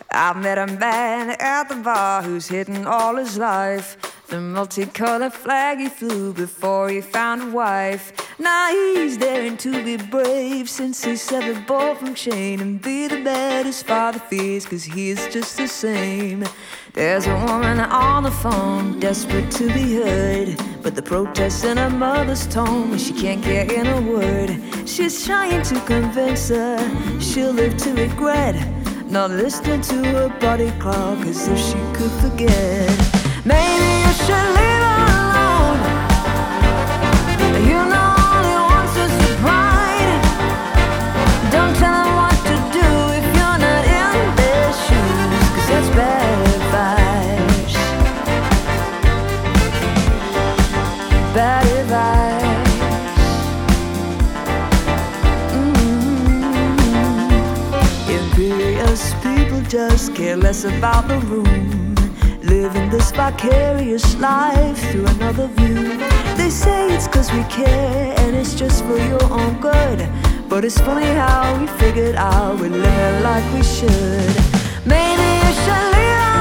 I met a man at the bar who's hidden all his life. The multicolored flag he flew before he found a wife. Now he's daring to be brave since he severed ball from chain and be the man his father fears, 'cause he is just the same. There's a woman on the phone desperate to be heard, but the protest in her mother's tone she can't get in a word. She's trying to convince her she'll live to regret not listening to her body clock as if she could forget. Maybe you should leave her alone. You know all he wants is your pride. Don't tell him what to do if you're not in their shoes, 'cause that's bad advice. Bad advice. Imperious people just care less about the room, living this vicarious life through another view. They say it's 'cause we care and it's just for your own good, but it's funny how we figured out we live it like we should. Maybe you should leave